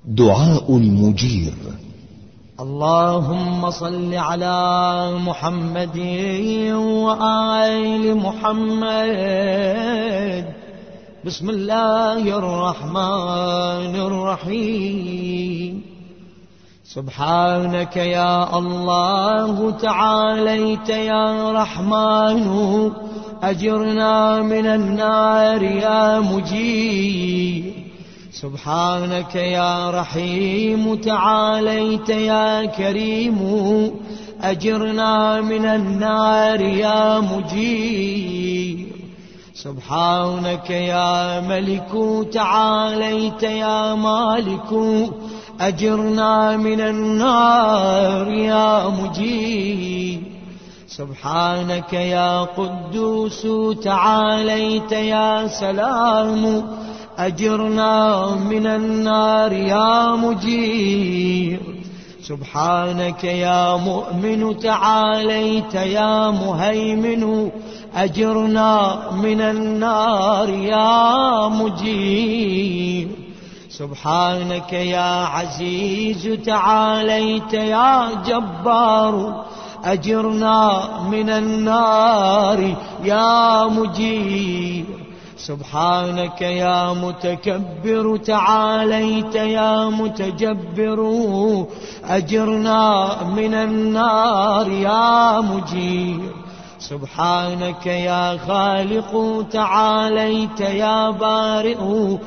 دعاء المجير. اللهم صل على محمد وآل محمد. بسم الله الرحمن الرحيم. سبحانك يا الله تعاليت يا رحمن، أجرنا من النار يا مجير. سبحانك يا رحيم تعاليت يا كريم، أجرنا من النار يا مجير. سبحانك يا ملك تعاليت يا مالك، أجرنا من النار يا مجير. سبحانك يا قدوس تعاليت يا سلام، أجرنا من النار يا مجير. سبحانك يا مؤمن تعاليت يا مهيمن، أجرنا من النار يا مجير. سبحانك يا عزيز تعاليت يا جبار، أجرنا من النار يا مجير. سبحانك يا متكبر تعاليت يا متجبر، أجرنا من النار يا مجير. سبحانك يا خالق تعاليت يا بارئ،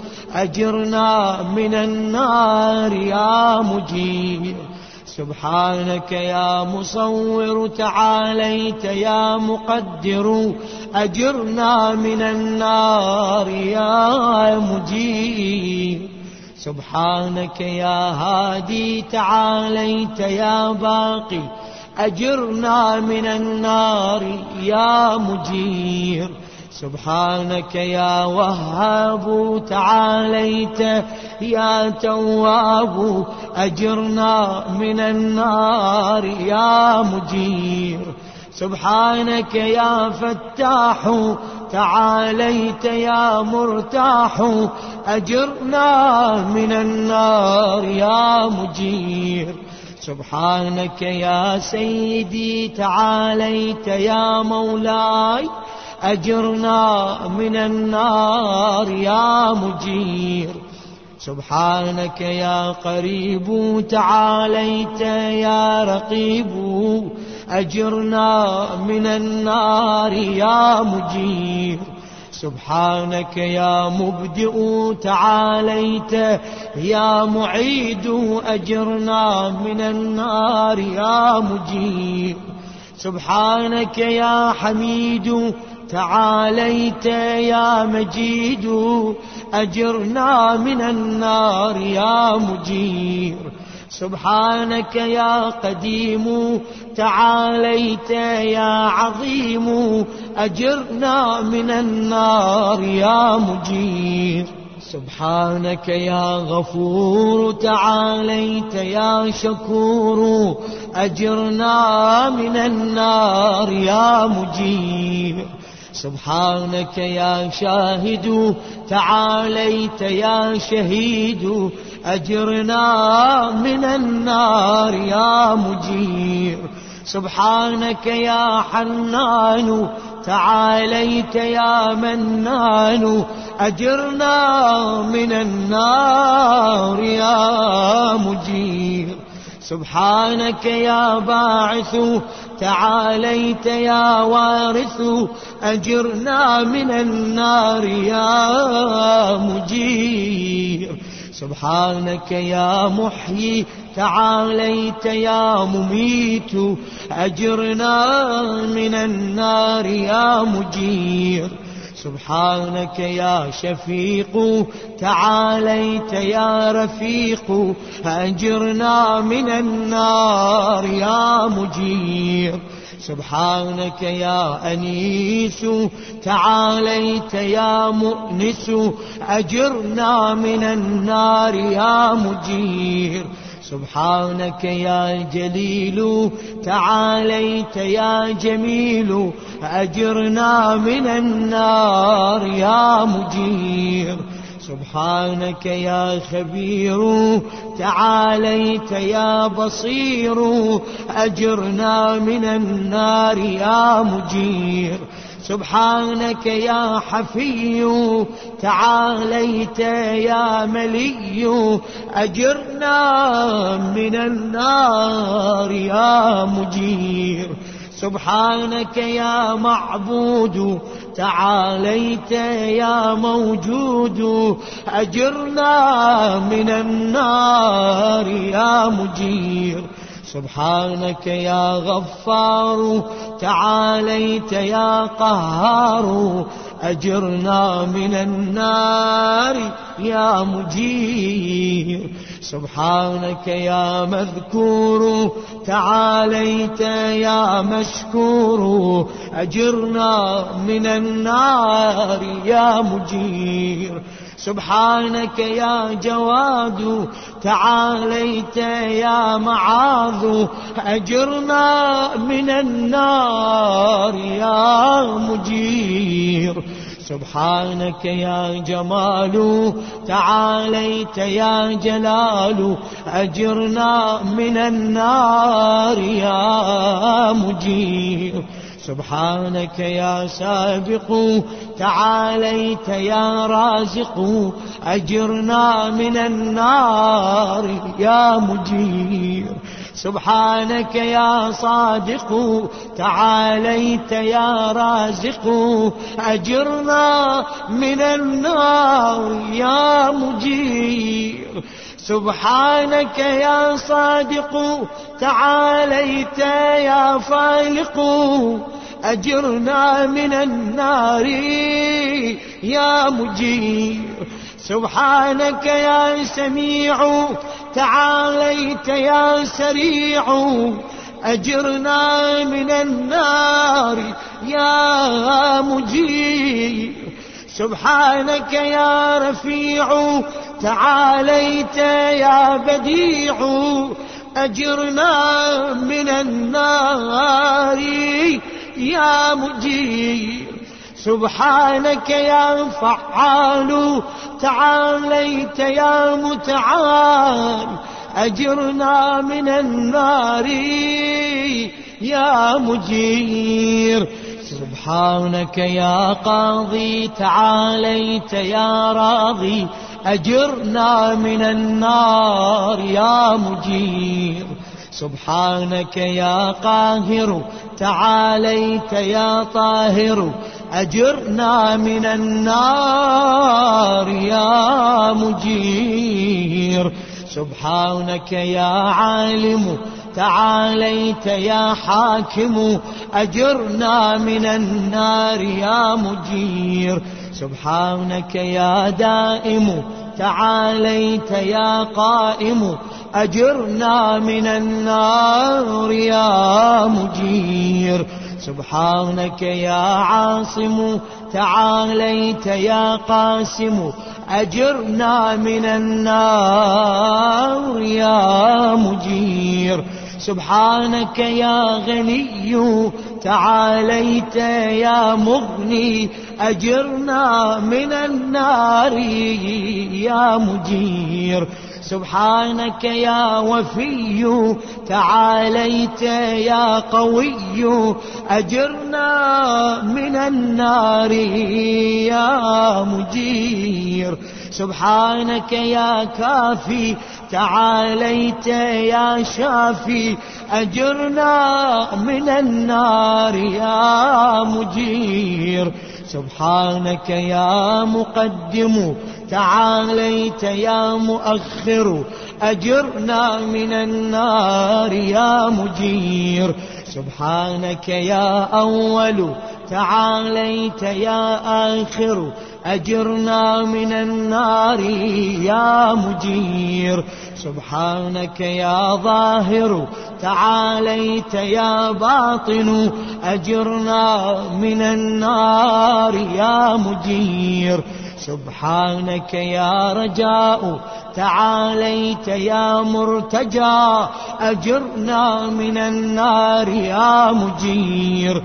أجرنا من النار يا مجير. سبحانك يا مصور تعاليت يا مقدر، أجرنا من النار يا مجير. سبحانك يا هادي تعاليت يا باقي، أجرنا من النار يا مجير. سبحانك يا وهاب تعاليت يا تواب، أجرنا من النار يا مجير. سبحانك يا فتاح تعاليت يا مرتاح، أجرنا من النار يا مجير. سبحانك يا سيدي تعاليت يا مولاي، أجرنا من النار يا مجير. سبحانك يا قريب تعاليت يا رقيب، أجرنا من النار يا مجير. سبحانك يا مبدئ تعاليت يا معيد، أجرنا من النار يا مجير. سبحانك يا حميد تعاليت يا مجيد، أجرنا من النار يا مجير. سبحانك يا قديم تعاليت يا عظيم، أجرنا من النار يا مجير. سبحانك يا غفور تعاليت يا شكور، أجرنا من النار يا مجير. سبحانك يا شاهد تعاليت يا شهيد، أجرنا من النار يا مجير. سبحانك يا حنان تعاليت يا منان، أجرنا من النار يا مجير. سبحانك يا باعث تعاليت يا وارث، أجرنا من النار يا مجير. سبحانك يا محيي تعاليت يا مميت، أجرنا من النار يا مجير. سبحانك يا شفيق تعاليت يا رفيق، أجرنا من النار يا مجير. سبحانك يا أنيس تعاليت يا مؤنس، أجرنا من النار يا مجير. سبحانك يا جليل تعاليت يا جميل، أجرنا من النار يا مجير. سبحانك يا خبير تعاليت يا بصير أجرنا من النار يا مجير سبحانك يا حفي تعاليت يا ملي أجرنا من النار يا مجير سبحانك يا معبود تعاليت يا موجود أجرنا من النار يا مجير سبحانك يا غفار تعاليت يا قهار أجرنا من النار يا مجير سبحانك يا مذكور تعاليت يا مشكور أجرنا من النار يا مجير سبحانك يا جواد تعاليت يا معاذ أجرنا من النار يا مجير سبحانك يا جمال تعاليت يا جلال أجرنا من النار يا مجير سبحانك يا سابق تعاليت يا رازق أجرنا من النار يا مجير سبحانك يا صادق تعاليت يا رازق أجرنا من النار يا مجير سبحانك يا صادق تعاليت يا فالق أجرنا من النار يا مجير سبحانك يا سميع تعاليت يا سريع أجرنا من النار يا مجير سبحانك يا رفيع تعاليت يا بديع أجرنا من النار يا مجير سبحانك يا فعال تعاليت يا متعال أجرنا من النار يا مجير سبحانك يا قاضي تعاليت يا راضي أجرنا من النار يا مجير سبحانك يا قاهر تعاليت يا طاهر أجرنا من النار يا مجير سبحانك يا عالم تعاليت يا حاكم أجرنا من النار يا مجير سبحانك يا دائم تعاليت يا قائم أجرنا من النار يا مجير سبحانك يا عاصم تعاليت يا قاسم أجرنا من النار يا مجير سبحانك يا غني تعاليت يا مغني أجرنا من النار يا مجير سبحانك يا وفي تعاليت يا قوي أجرنا من النار يا مجير سبحانك يا كافي تعاليت يا شافي أجرنا من النار يا مجير سبحانك يا مقدم تعاليت يا مؤخر أجرنا من النار يا مجير سبحانك يا أول تعاليت يا آخر أجرنا من النار يا مجير سبحانك يا ظاهر تعاليت يا باطن أجرنا من النار يا مجير سبحانك يا رجاء تعاليت يا مرتجى أجرنا من النار يا مجير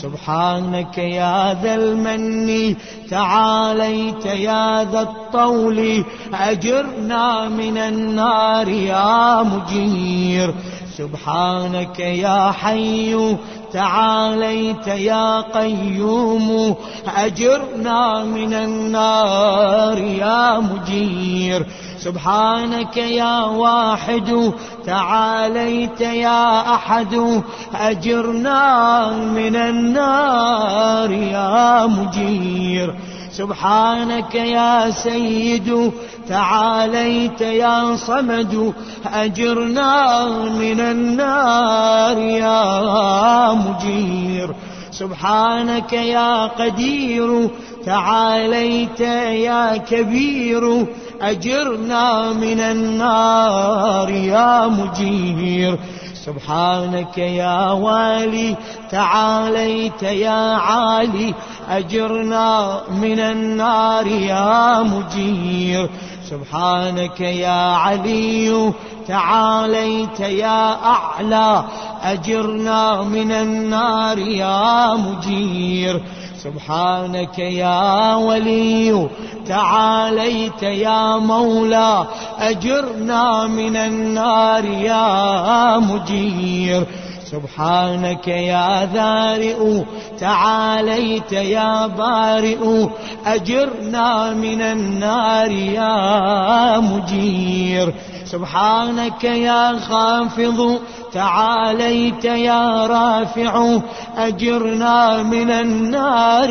سبحانك يا ذا المن تعاليت يا ذا الطول أجرنا من النار يا مجير سبحانك يا حي تعاليت يا قيوم أجرنا من النار يا مجير سبحانك يا واحد تعاليت يا أحد أجرنا من النار يا مجير سبحانك يا سيد تعاليت يا صمد أجرنا من النار يا مجير سبحانك يا قدير تعاليت يا كبير أجرنا من النار يا مجير سبحانك يا والي تعاليت يا عالي أجرنا من النار يا مجير سبحانك يا علي تعاليت يا أعلى أجرنا من النار يا مجير سبحانك يا ولي تعاليت يا مولى أجرنا من النار يا مجير سبحانك يا ذارئ تعاليت يا بارئ أجرنا من النار يا مجير سبحانك يا خافض تعاليت يا رافع أجرنا من النار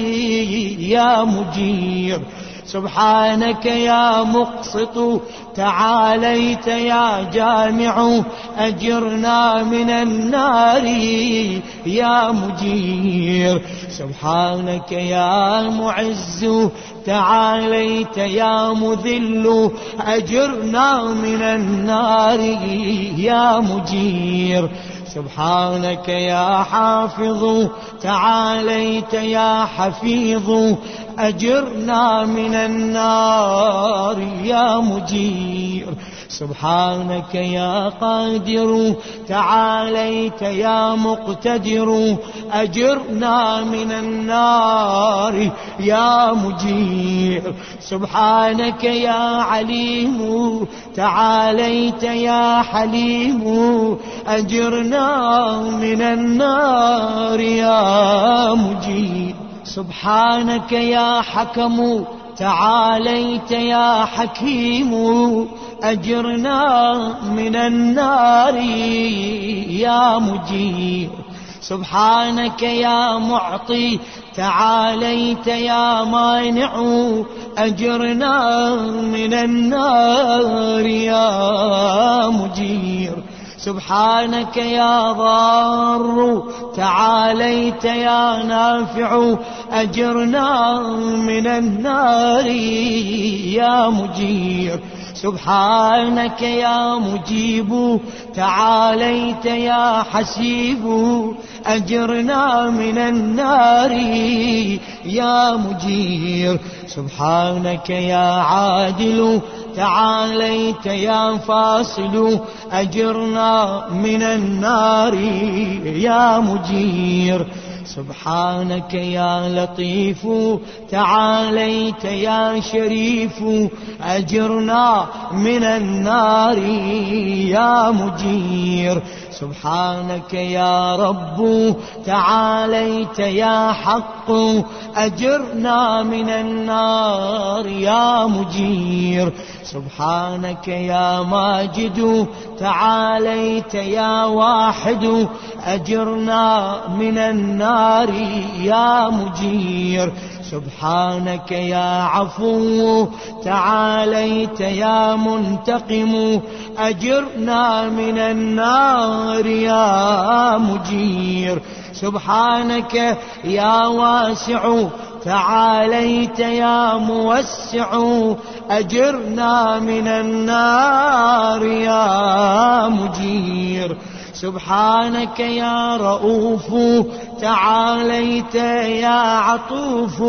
يا مجير سبحانك يا مقسط تعاليت يا جامع أجرنا من النار يا مجير سبحانك يا معز تعاليت يا مذل أجرنا من النار يا مجير سبحانك يا حافظ تعاليت يا حفيظ أجرنا من النار يا مجير سبحانك يا قادر تعاليت يا مقتدر أجرنا من النار يا مجير سبحانك يا عليم تعاليت يا حليم أجرنا من النار يا مجير سبحانك يا حكم تعاليت يا حكيم أجرنا من النار يا مجير سبحانك يا معطي تعاليت يا مانع أجرنا من النار يا مجير سبحانك يا ضار تعاليت يا نافع أجرنا من النار يا مجير سبحانك يا مجيب تعاليت يا حسيب أجرنا من النار يا مجير سبحانك يا عادل تعاليت يا فاصل أجرنا من النار يا مجير سبحانك يا لطيف تعاليت يا شريف أجرنا من النار يا مجير سبحانك يا رب تعاليت يا حق أجرنا من النار يا مجير سبحانك يا ماجد تعاليت يا واحد أجرنا من النار يا مجير سبحانك يا عفو تعاليت يا منتقم أجرنا من النار يا مجير سبحانك يا واسع تعاليت يا موسع أجرنا من النار يا مجير سبحانك يا رؤوف تعاليت يا عطوف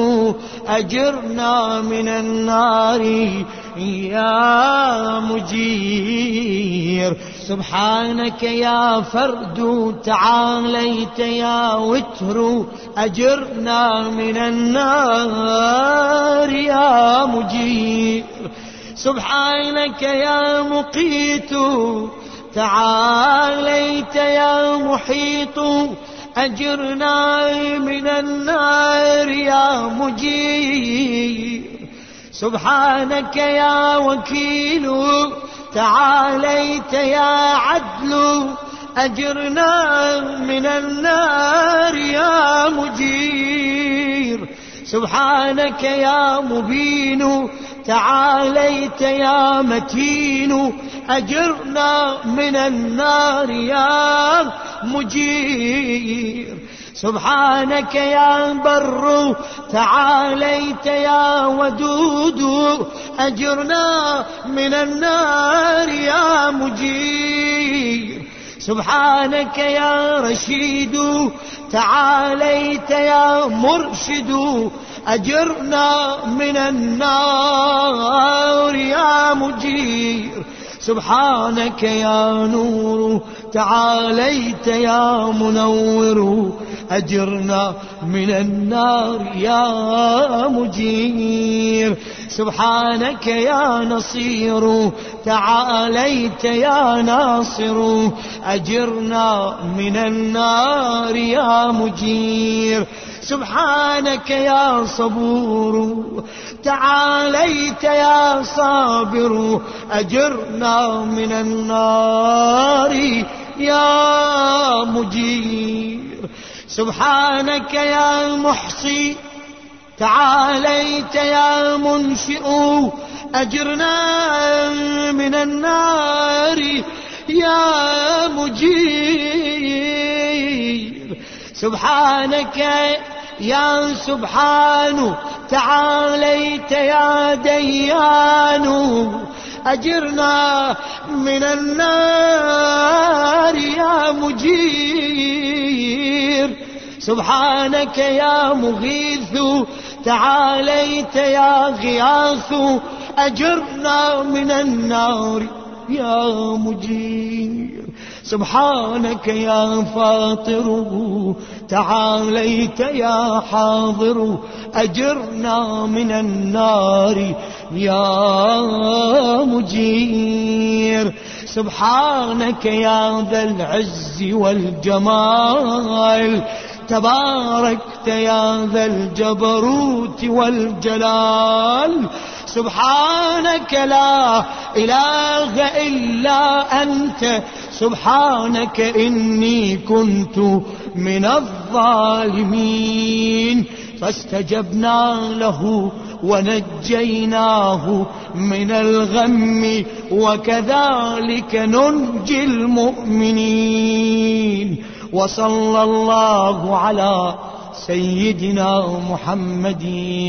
أجرنا من النار يا مجير سبحانك يا فرد تعاليت يا وتر أجرنا من النار يا مجير سبحانك يا مقيت تعاليت يا محيط أجرنا من النار يا مجير سبحانك يا وكيل تعاليت يا عدل أجرنا من النار يا مجير سبحانك يا مبين تعاليت يا متين أجرنا من النار يا مجير سبحانك يا بر تعاليت يا ودود أجرنا من النار يا مجير سبحانك يا رشيد تعاليت يا مرشد أجرنا من النار يا مجير سبحانك يا نور تعاليت يا منور أجرنا من النار يا مجير سبحانك يا نصير تعاليت يا ناصر أجرنا من النار يا مجير سبحانك يا صبور تعاليت يا صابر أجرنا من النار يا مجير سبحانك يا محصي تعاليت يا منشئ أجرنا من النار يا مجير سبحانك يا سبحان تعاليت يا ديان أجرنا من النار يا مجير سبحانك يا مغيث تعاليت يا غياث أجرنا من النار يا مجير سبحانك يا فاطر تعاليت يا حاضر أجرنا من النار يا مجير سبحانك يا ذا العز والجمال تباركت يا ذا الجبروت والجلال سبحانك لا إله إلا أنت سبحانك إني كنت من الظالمين فاستجبنا له ونجيناه من الغم وكذلك ننجي المؤمنين وصلى الله على سيدنا محمد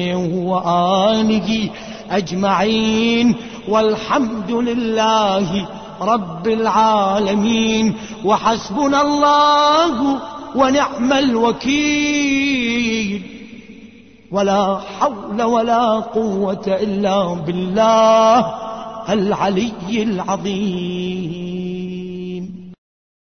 وآله أجمعين والحمد لله رب العالمين وحسبنا الله ونعم الوكيل ولا حول ولا قوة إلا بالله العلي العظيم.